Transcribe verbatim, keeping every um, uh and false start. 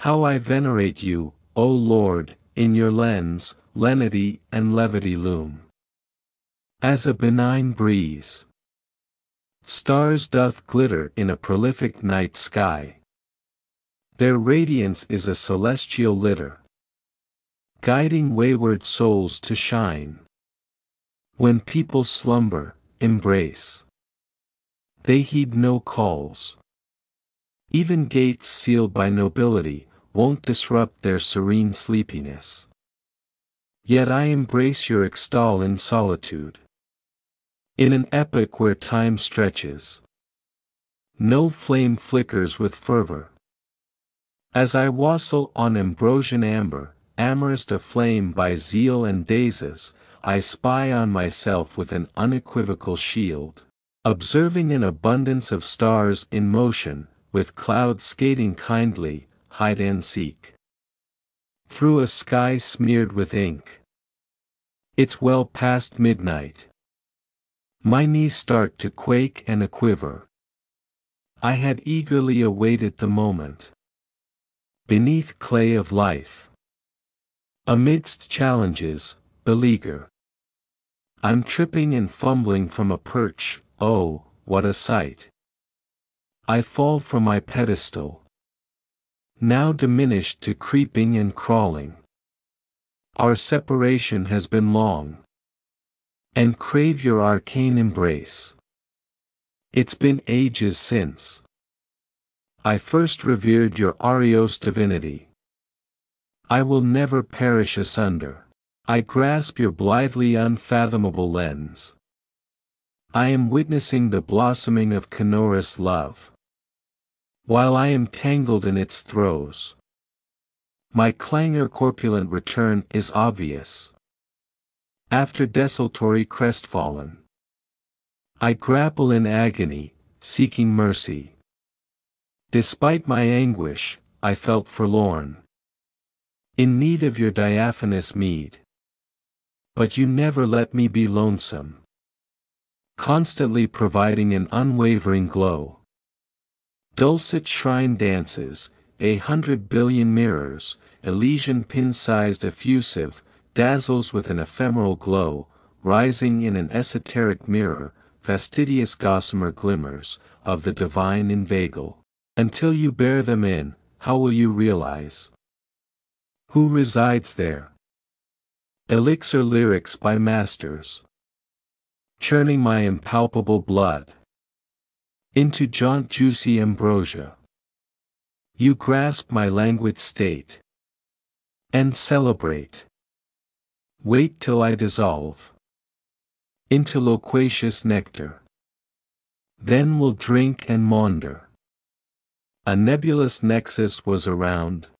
How I venerate you, O Lord, in your lens, lenity and levity loom. As a benign breeze, stars doth glitter in a prolific night sky. Their radiance is a celestial litter, guiding wayward souls to shine. When people slumber, embrace, they heed no calls. Even gates sealed by nobility won't disrupt their serene sleepiness. Yet I embrace your extol in solitude. In an epoch where time stretches, no flame flickers with fervor. As I wassail on ambrosian amber, amorous aflame by zeal and dazes, I spy on myself with an unequivocal shield, observing an abundance of stars in motion, with clouds skating kindly, hide and seek, through a sky smeared with ink. It's well past midnight. My knees start to quake and a quiver. I had eagerly awaited the moment. Beneath clay of life, amidst challenges, beleaguer, I'm tripping and fumbling from a perch. Oh, what a sight! I fall from my pedestal, now diminished to creeping and crawling. Our separation has been long, and crave your arcane embrace. It's been ages since I first revered your Arios divinity. I will never perish asunder. I grasp your blithely unfathomable lens. I am witnessing the blossoming of Canorous love, while I am tangled in its throes. My clangor corpulent return is obvious. After desultory crestfallen, I grapple in agony, seeking mercy. Despite my anguish, I felt forlorn, in need of your diaphanous mead. But you never let me be lonesome, constantly providing an unwavering glow. Dulcet shrine dances, a hundred billion mirrors, Elysian pin-sized effusive, dazzles with an ephemeral glow, rising in an esoteric mirror, fastidious gossamer glimmers, of the divine inveigle. Until you bear them in, how will you realize who resides there? Elixir lyrics by masters, churning my impalpable blood into jaunt juicy ambrosia. You grasp my languid state and celebrate. Wait till I dissolve into loquacious nectar. Then we'll drink and maunder. A nebulous nexus was around,